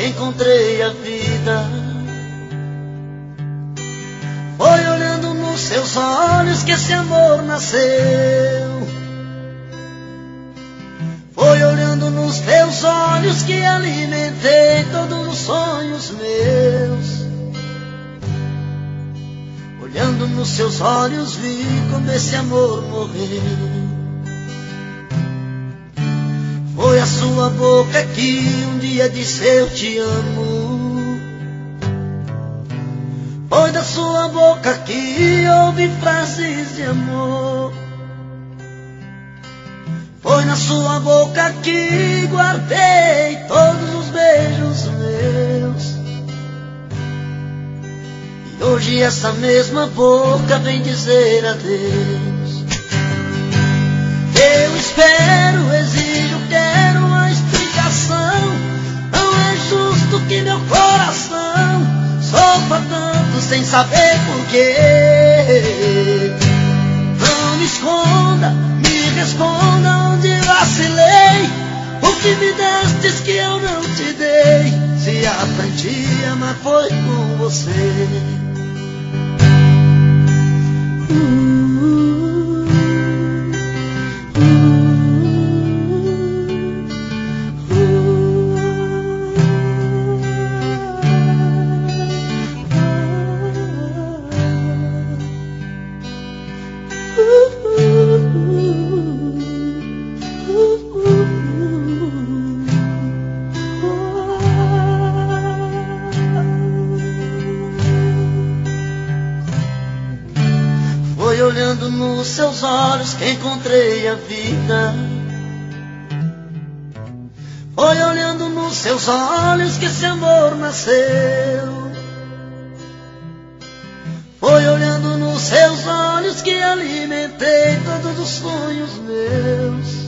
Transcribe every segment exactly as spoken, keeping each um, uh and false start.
que encontrei a vida. Foi olhando nos seus olhos que esse amor nasceu. Foi olhando nos teus olhos que alimentei todos os sonhos meus. Olhando nos seus olhos vi como esse amor morreu. Foi a sua boca que um dia disse eu te amo. Foi da sua boca que ouvi frases de amor. Foi na sua boca que guardei todos os beijos meus. E hoje essa mesma boca vem dizer adeus. Eu espero, exijo, quero uma explicação. Não é justo que meu coração sofra tanto sem saber porquê. Não me esconda, me responda onde vacilei. O que me destes que eu não te dei. Se aprendi a amar foi com você. Foi olhando nos seus olhos que encontrei a vida. Foi olhando nos seus olhos que esse amor nasceu. Foi olhando nos seus olhos que alimentei todos os sonhos meus.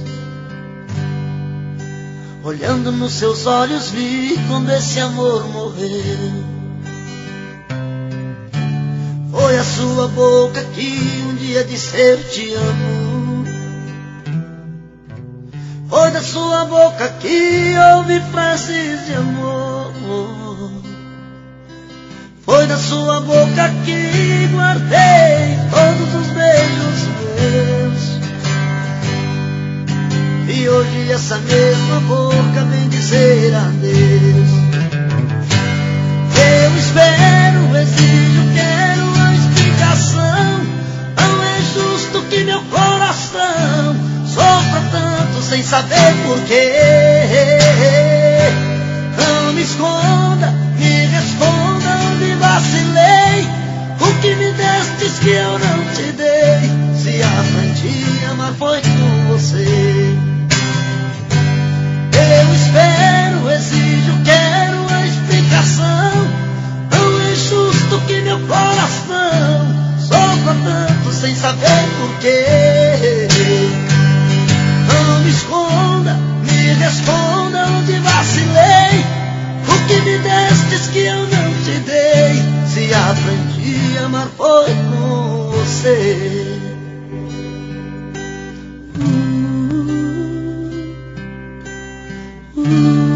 Olhando nos seus olhos vi quando esse amor morreu. Foi a sua boca que um dia disse eu te amo. Foi da sua boca que ouvi frases de amor. Foi da sua boca que guardei todos os beijos meus. E hoje essa mesma boca vem dizer adeus. Eu espero, exijo, quero uma explicação. Não é justo que meu coração sofra tanto sem saber porquê. Não me esconda, me responda onde vacilei. O que me destes que eu não te dei. Se aprendi a amar foi com você. Eu espero, exijo, quero uma explicação. Não é justo que meu coração sofra tanto sem saber porquê. Não me esconda, me responda onde vacilei. O que me destes que eu não te dei. Se aprendi a amar foi com você. uh, uh.